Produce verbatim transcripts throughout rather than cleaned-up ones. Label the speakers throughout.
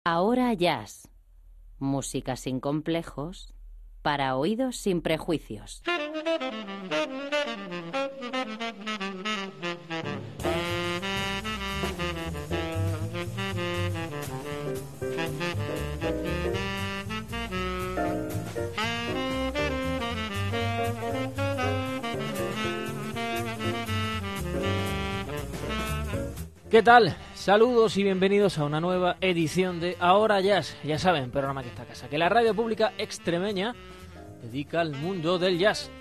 Speaker 1: Ahora Jazz, música sin complejos, para oídos sin prejuicios.
Speaker 2: ¿Qué tal? Saludos y bienvenidos a una nueva edición de Ahora Jazz. Ya saben, programa que está a casa, que la radio pública extremeña dedica al mundo del jazz.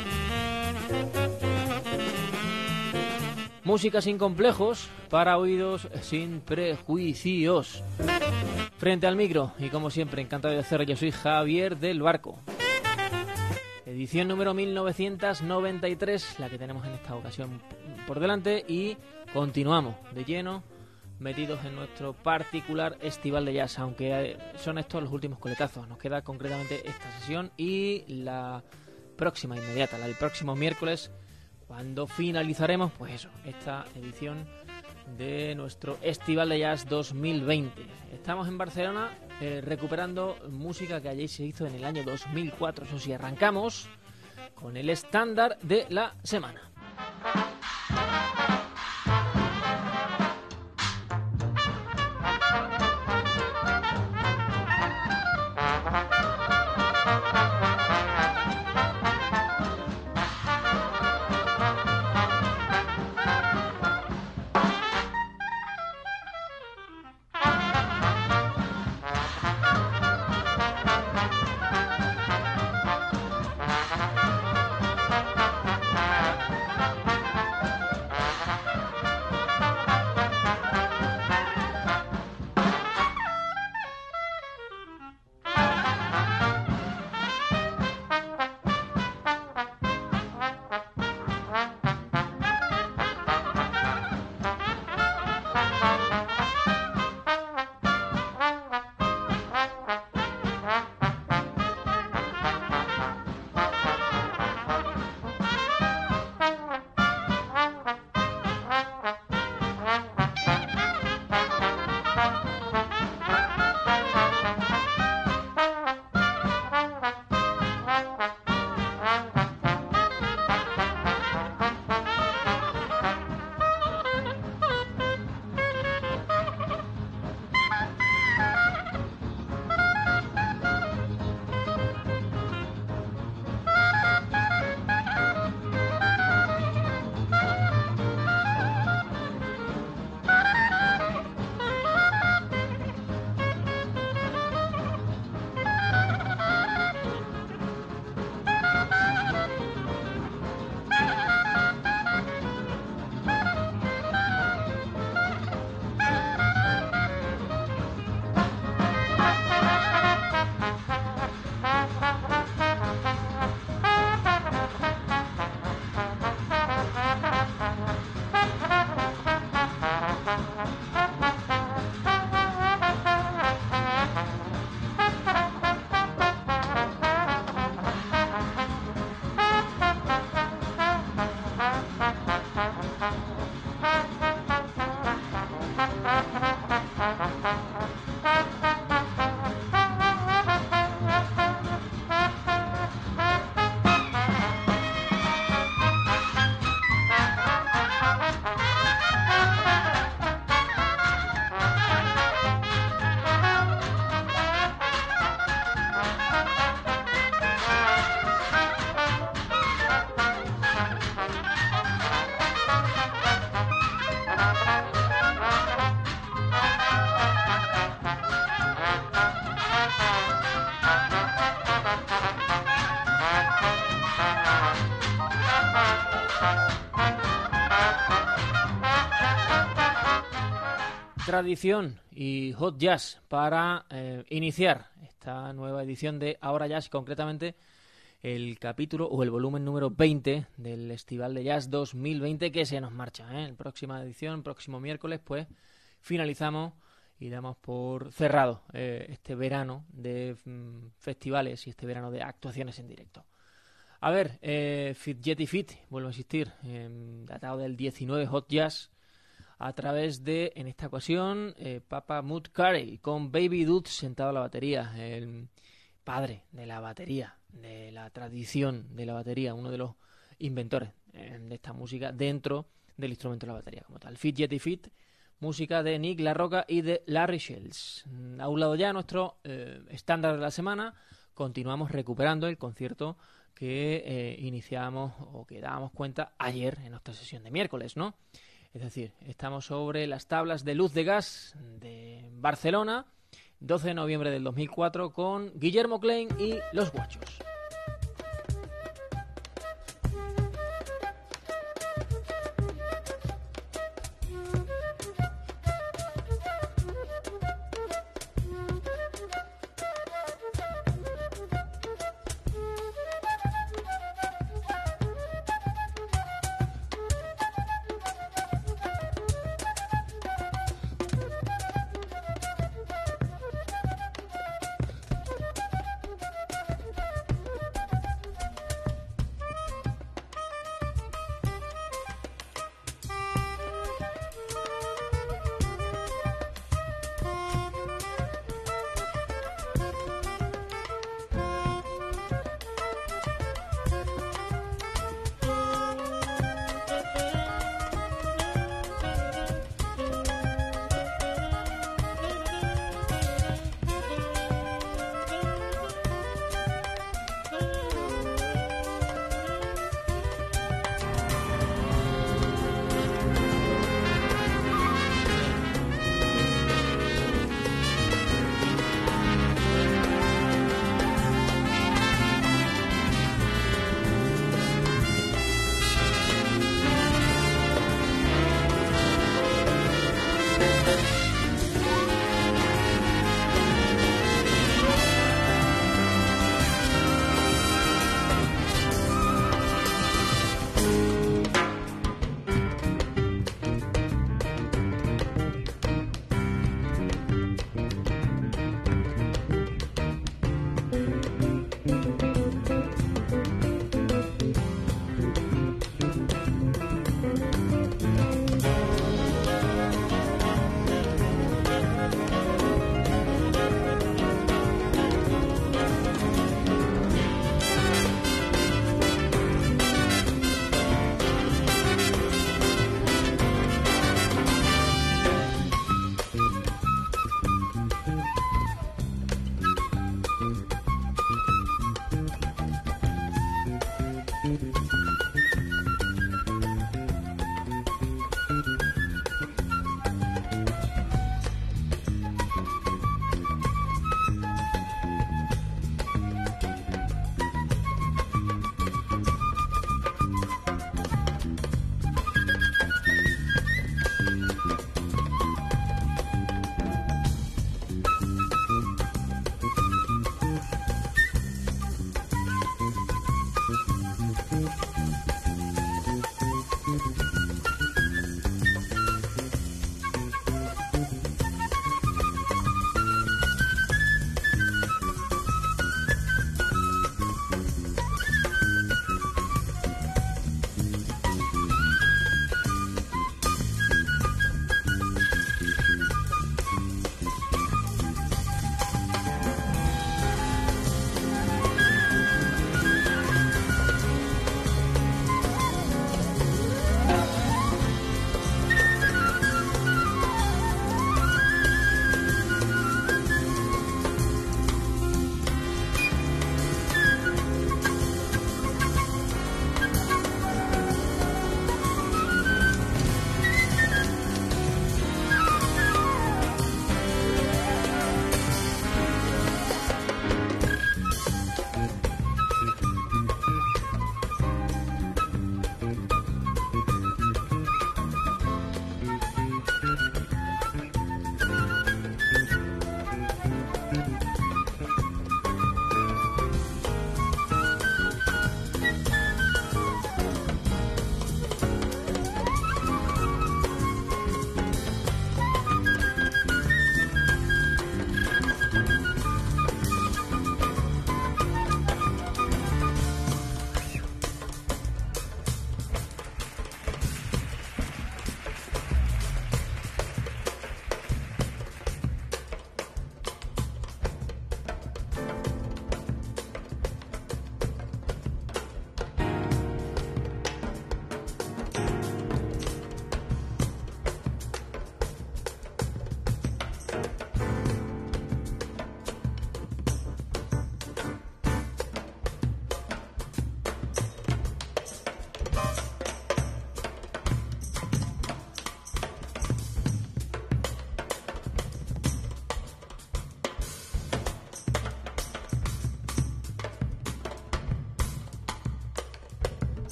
Speaker 2: Música sin complejos, para oídos sin prejuicios. Frente al micro, y como siempre, encantado de hacer, yo soy Javier del Barco. Edición número mil novecientos noventa y tres, la que tenemos en esta ocasión por delante, y continuamos de lleno metidos en nuestro particular estival de jazz, aunque son estos los últimos coletazos. Nos queda concretamente esta sesión y la próxima inmediata, la del próximo miércoles, cuando finalizaremos, pues eso, esta edición de nuestro Estival de Jazz dos mil veinte. Estamos en Barcelona eh, recuperando música que allí se hizo en el año dos mil cuatro. Eso sí, arrancamos con el estándar de la semana. Tradición y hot jazz para eh, iniciar esta nueva edición de Ahora Jazz, concretamente el capítulo o el volumen número veinte del Estival de Jazz dos mil veinte, que se nos marcha, ¿eh? En próxima edición, próximo miércoles, pues finalizamos y damos por cerrado eh, este verano de mm, festivales y este verano de actuaciones en directo. A ver, eh, Fit Jetty Fit, vuelvo a insistir, eh, datado del diecinueve Hot Jazz. a través de, en esta ocasión, eh, Papa Mud Carey, con Baby Dude sentado a la batería, el padre de la batería, de la tradición de la batería, uno de los inventores eh, de esta música dentro del instrumento de la batería como tal. Fit Yeti Fit, música de Nick La Roca y de Larry Shells. A un lado ya nuestro eh, estándar de la semana, continuamos recuperando el concierto que eh, iniciamos o que dábamos cuenta ayer en nuestra sesión de miércoles, ¿no? Es decir, estamos sobre las tablas de Luz de Gas de Barcelona, doce de noviembre del dos mil cuatro, con Guillermo Klein y Los Guachos.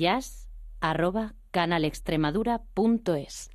Speaker 1: jazz arroba canalextremadura punto es.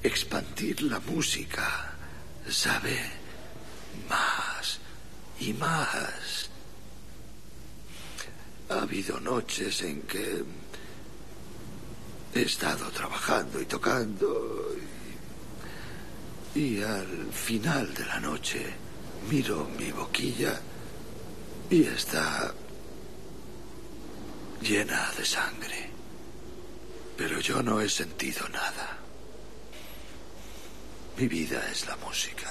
Speaker 3: expandir la música, ¿sabe? Más y más. Ha habido noches en que he estado trabajando y tocando y, y al final de la noche miro mi boquilla y está llena de sangre. Pero yo no he sentido nada. Mi vida es la música.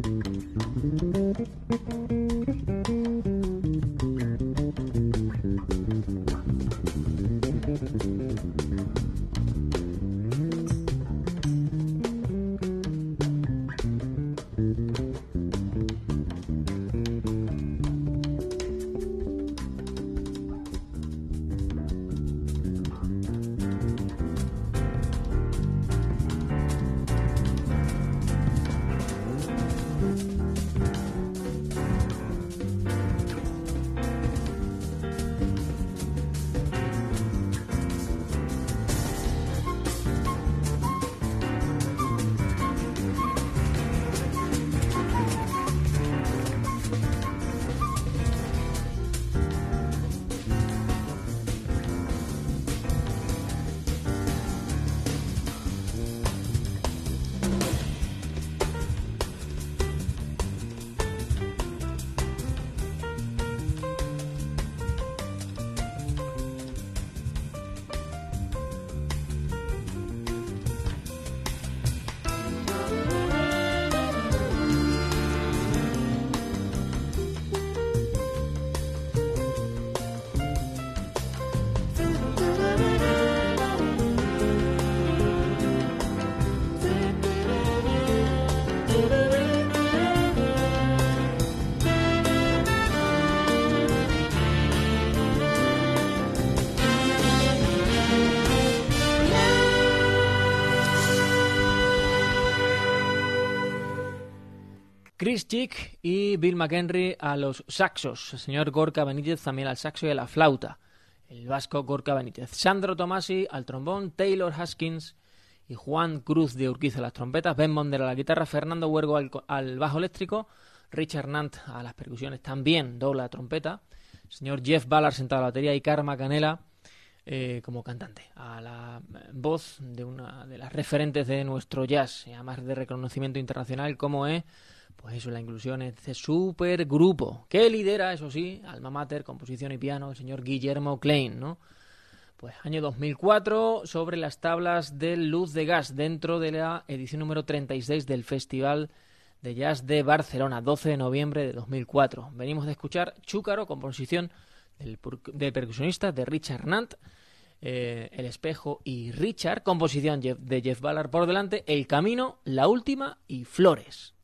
Speaker 2: Chris Chick y Bill McHenry a los saxos, el señor Gorka Benítez también al saxo y a la flauta, el vasco Gorka Benítez, Sandro Tomasi al trombón, Taylor Haskins y Juan Cruz de Urquiza a las trompetas, Ben Bonder a la guitarra, Fernando Huergo al, al bajo eléctrico, Richard Nant a las percusiones también, dobla trompeta, el señor Jeff Ballard sentado a la batería y Karma Canela eh, como cantante, a la voz de una de las referentes de nuestro jazz, y además de reconocimiento internacional como es, pues eso, la inclusión en este super grupo que lidera, eso sí, alma mater, composición y piano, el señor Guillermo Klein, ¿no? Pues año dos mil cuatro, sobre las tablas del Luz de Gas, dentro de la edición número treinta y seis del Festival de Jazz de Barcelona, doce de noviembre de dos mil cuatro. Venimos de escuchar Chúcaro, composición del, del percusionista de Richard Nant, eh, El Espejo y Richard, composición de Jeff Ballard por delante, El Camino, La Última y Flores.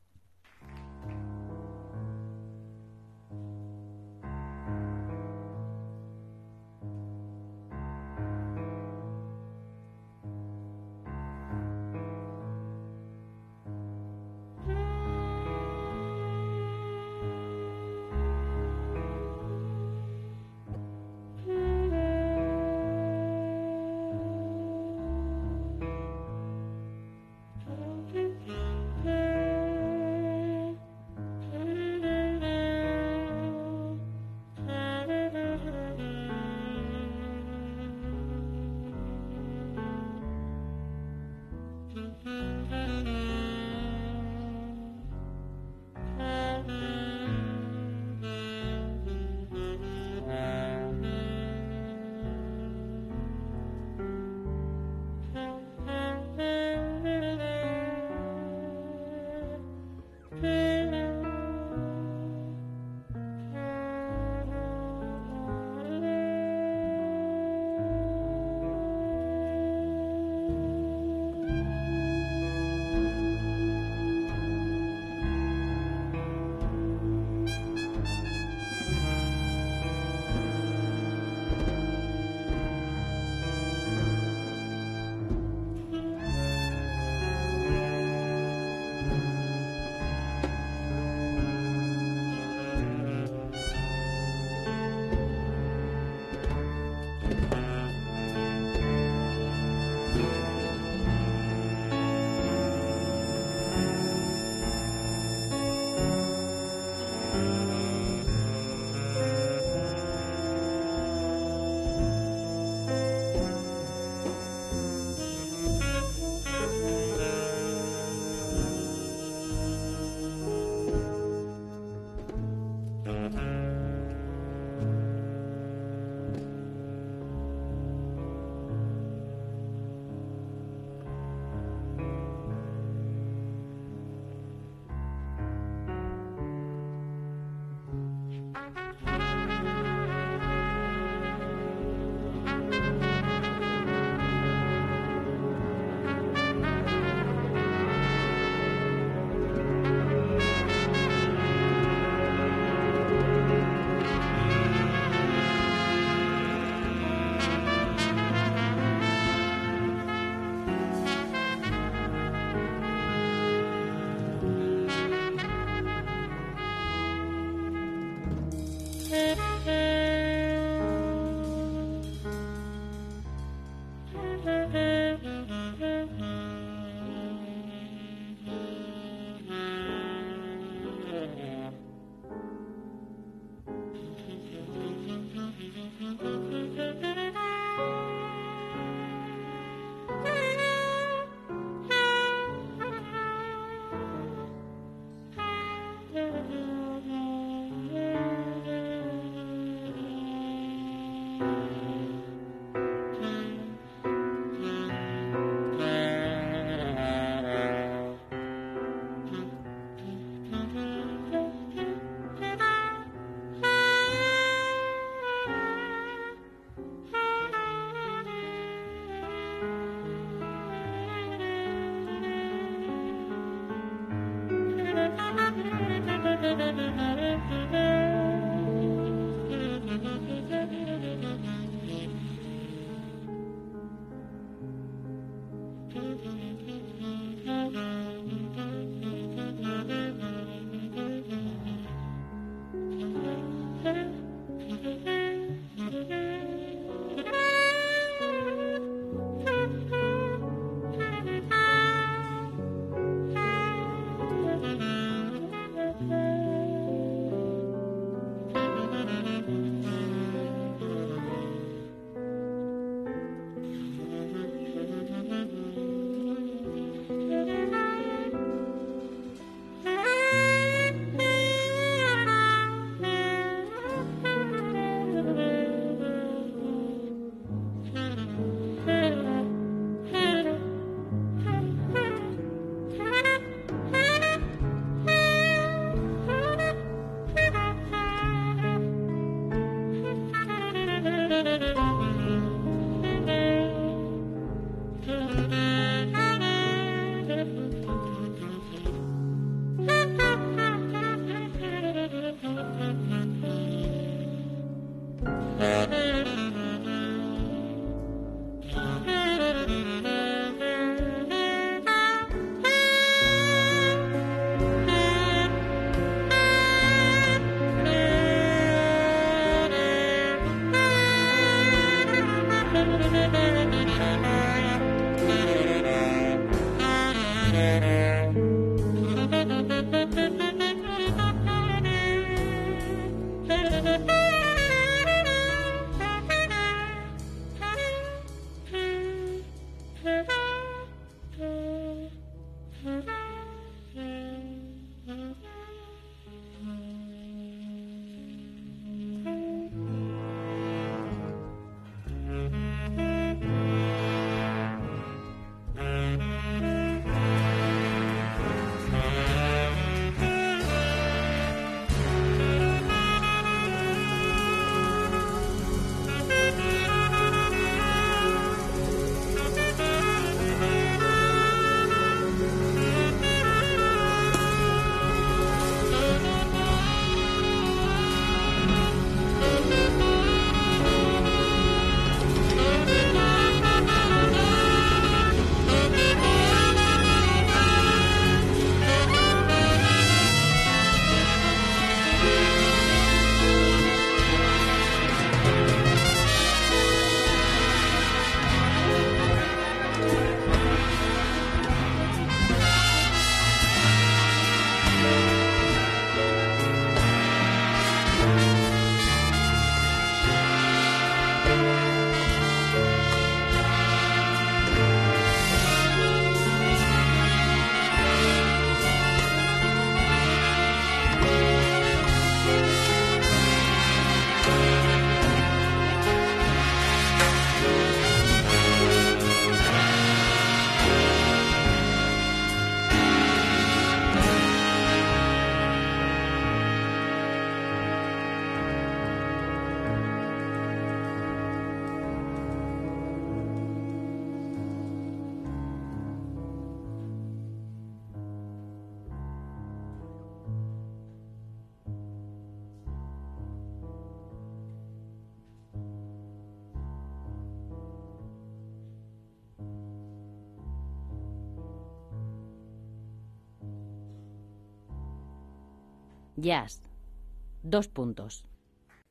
Speaker 1: Jazz. Dos puntos.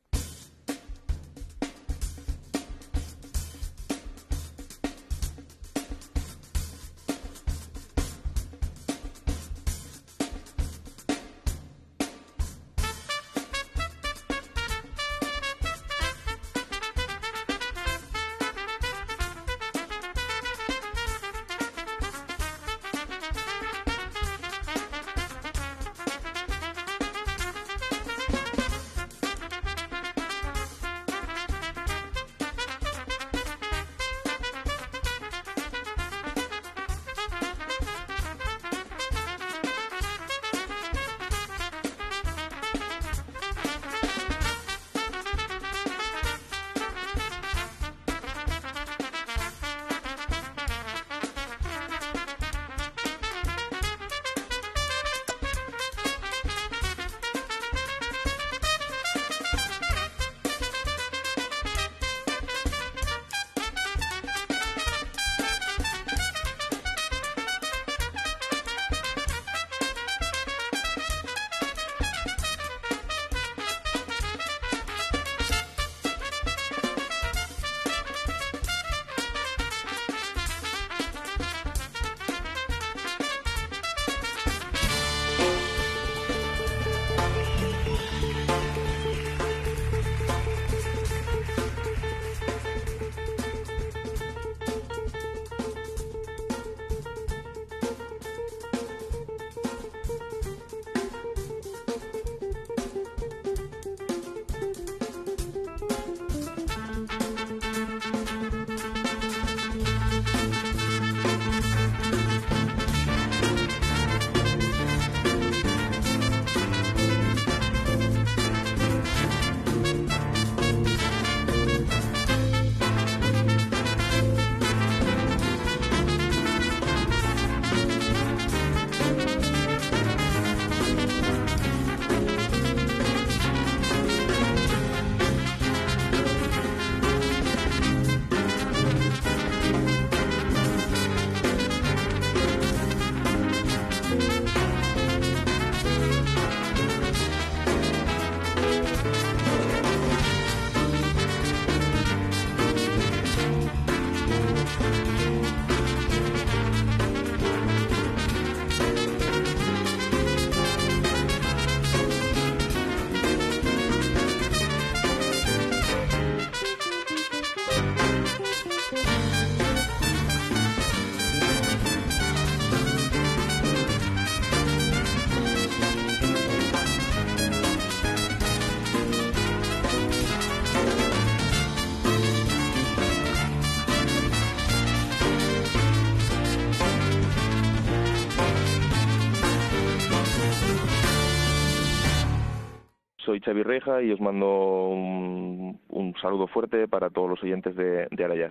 Speaker 4: soy Xavi Reja y os mando un, un saludo fuerte para todos los oyentes de, de Arayas.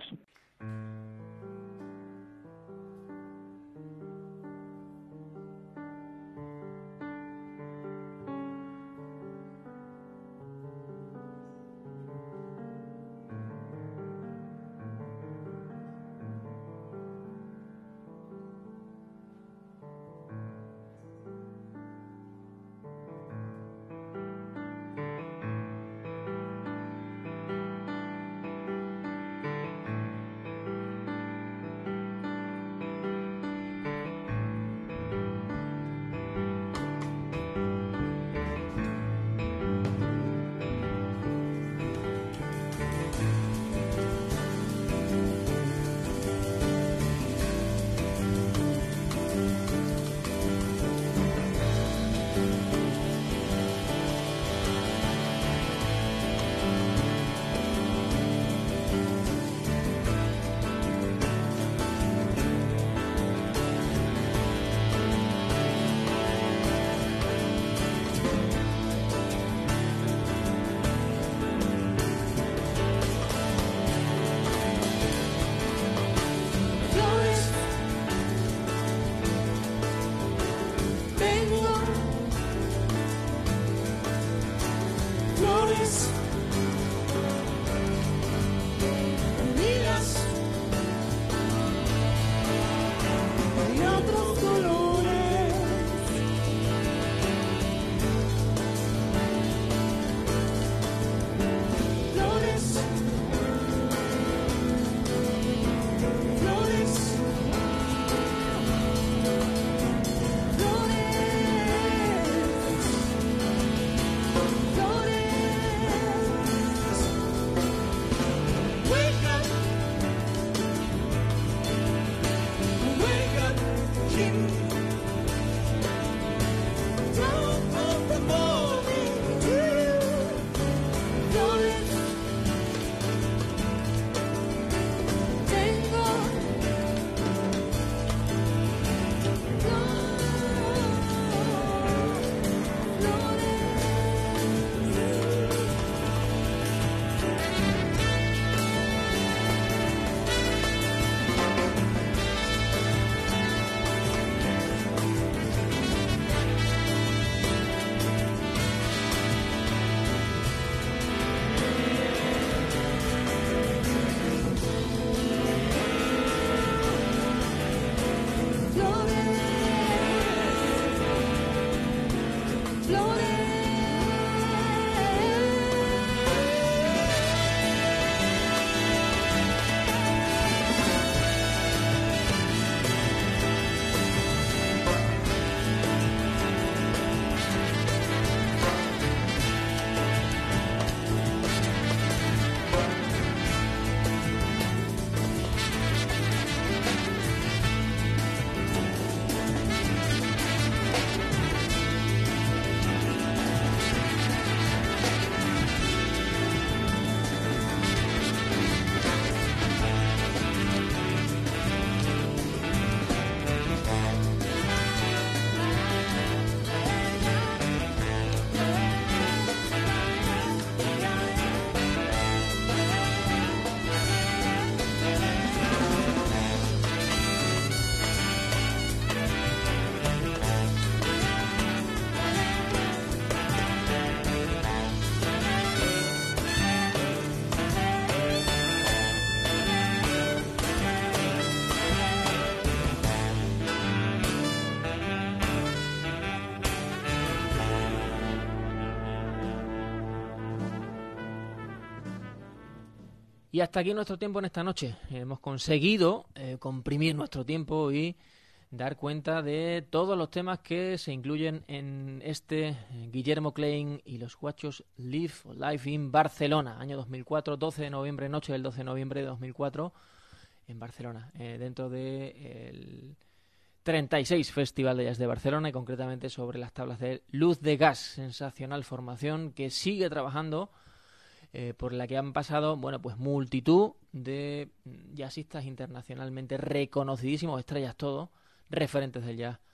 Speaker 2: Y hasta aquí nuestro tiempo en esta noche. Hemos conseguido eh, comprimir nuestro tiempo y dar cuenta de todos los temas que se incluyen en este eh, Guillermo Klein y los Guachos Live Live in Barcelona, año dos mil cuatro, doce de noviembre, noche del doce de noviembre de dos mil cuatro, en Barcelona, eh, dentro del de treinta y seis Festival de Jazz de Barcelona, y concretamente sobre las tablas de Luz de Gas, sensacional formación que sigue trabajando, eh, por la que han pasado, bueno, pues multitud de jazzistas internacionalmente reconocidísimos, estrellas todos, referentes del jazz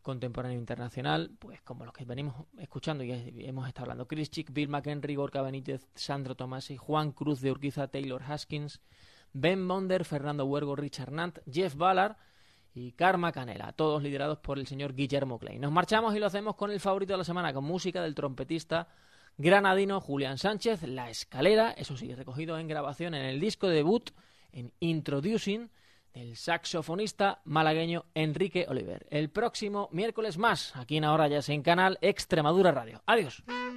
Speaker 2: contemporáneo internacional, pues como los que venimos escuchando y hemos estado hablando: Chris Chick, Bill McHenry, Gorka Benítez, Sandro Tomasi, Juan Cruz de Urquiza, Taylor Haskins, Ben Monder, Fernando Huergo, Richard Nant, Jeff Ballard y Karma Canela, todos liderados por el señor Guillermo Klein. Nos marchamos y lo hacemos con el favorito de la semana, con música del trompetista granadino Julián Sánchez, La Escalera, eso sí, recogido en grabación en el disco debut, en Introducing, del saxofonista malagueño Enrique Oliver. El próximo miércoles más, aquí en Ahora Ya Sé, en Canal Extremadura Radio. Adiós.